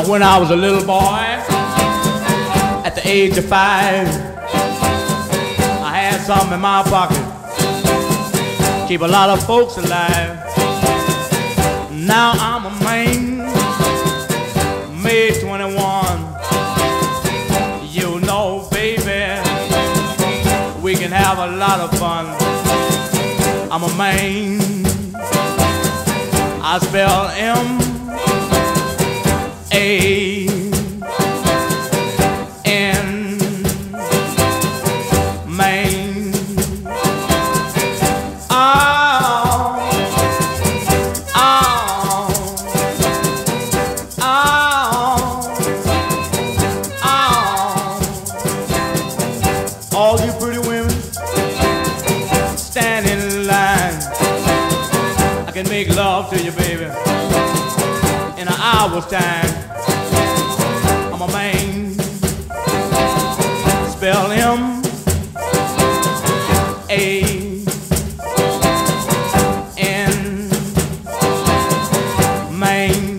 When I was a little boy, at the age of 5, I had something in my pocket, keep a lot of folks alive. Now I'm a man, May 21. You know, baby, we can have a lot of fun. I'm a man, I spell M-A-N, man. Oh, oh, oh, oh. All you pretty women stand in line. I can make love to you, baby, in an hour's time. I'm a man, spell M-A-N, man.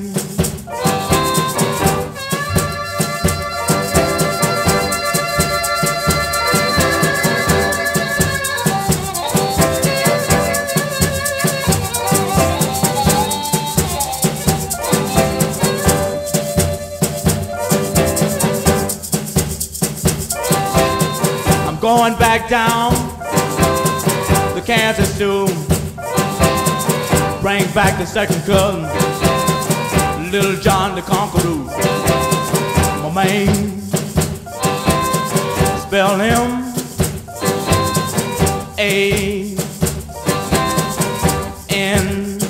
Going back down to Kansas to bring back the second cousin, Little John the Conqueror. My man, spell M-A-N,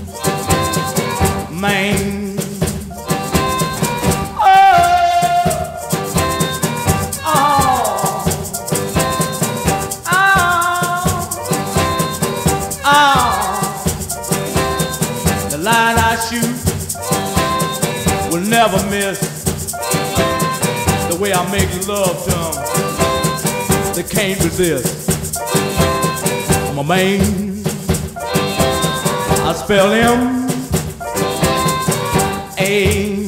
man. The line I shoot will never miss. The way I make love to them, they can't resist. I'm a man, I spell M-A-N.